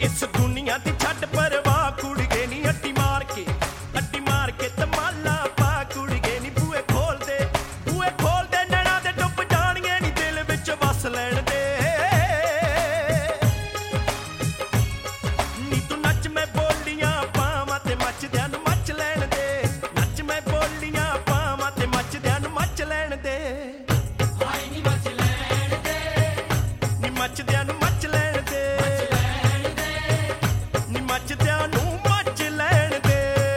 इस दुनिया दी छट परवाह कुड़िए नी अड्डी मार के तमाला पा कुड़िए नी बूए खोल दे नैना दे डुब जानिए नी दिल विच वस लैण दे नी तू नच मैं बोलियां पावां ते मचदियां नूं मच लैण दे नच मैं बोलियां पावां ते मचदियां नूं मच लैण दे हाय नी मच लैण दे नी मचदियां नूं मच लैण दे नी मचदियां नूं मच लैण दे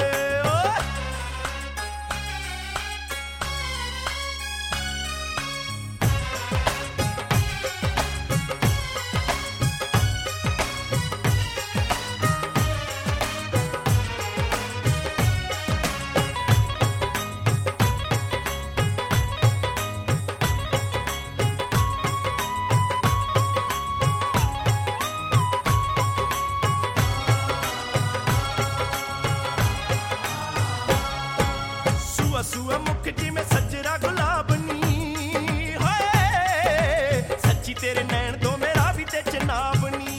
सुआ मुख जिमें सजरा गुलाब नी हाय सच्ची तेरे नैन तो मेरा भी ते चनाब नी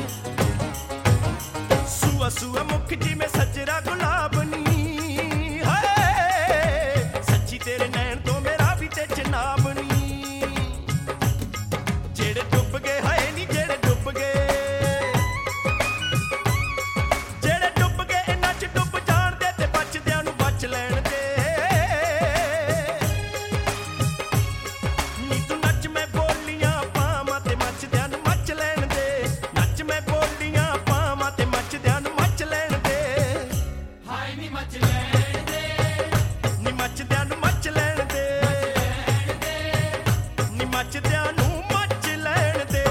सुआ मुख जिमें सजरा गुलाब नी हाय सच्ची तेरे नैन तो मेरा भी ते चनाब नी जेड़े डुब गए हाय नी जेड़े डुब गए इन्हां च डुब जाण दे ते बचदियां नूं बच लैण दे ਮਚਦਿਆਂ ਨੂੰ ਮਚ ਲੈਣ ਦੇ ਨੀ ਮਚਦਿਆਂ ਨੂੰ ਮਚ ਲੈਣ ਦੇ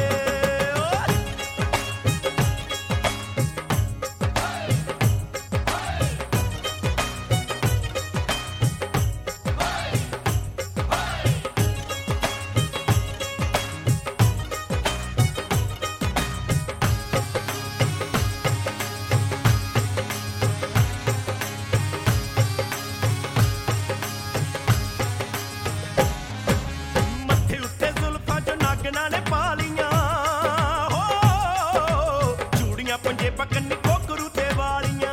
ने पालियां हो चूड़ियां पंजे पकन्नी कोकरू ते वालियां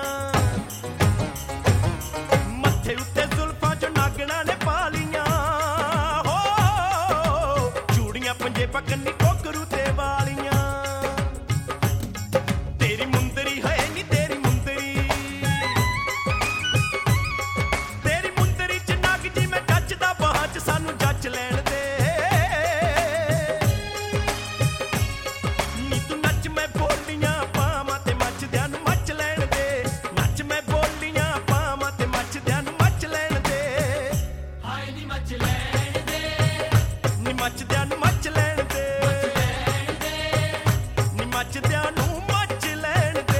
मत्थे उत्ते जुल्फां जो नागना ने पालियां हो चूड़ियां पंजे पकन्नी कोकरू ते वालियां तेरी मुंदरी है नी तेरी मुंदरी च नाग जी मैं जचदा बाहां च सानू जच लैण दे ਮਚਦਿਆਂ ਨੂੰ ਮਚ ਲੈਣ ਦੇ ਨੀ ਮਚਦਿਆਂ ਨੂੰ ਮਚ ਲੈਣ ਦੇ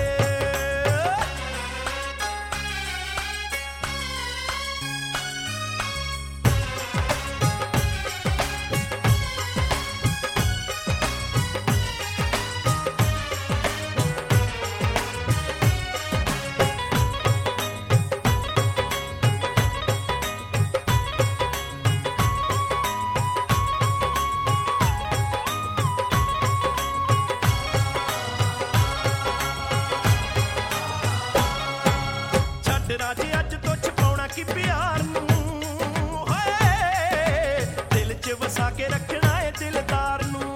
राजे अज तो छपाउणा की प्यार नूं हाय दिल च वसा के रखना है दिलदार नूं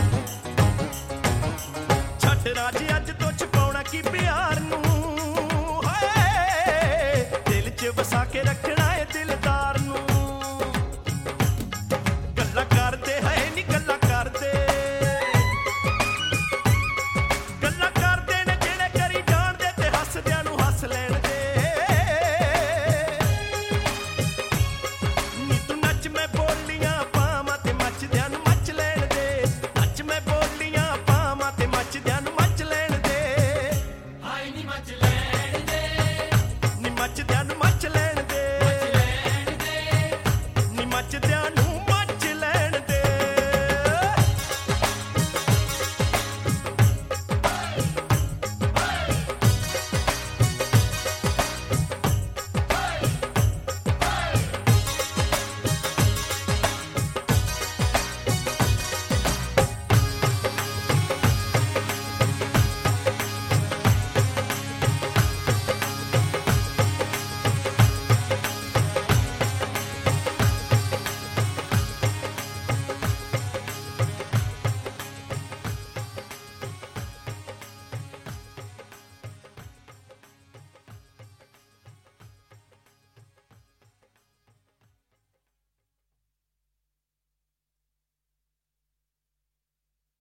छड्ड राजे अज तो छपाउणा की प्यार नूं हाय दिल च वसा के रखना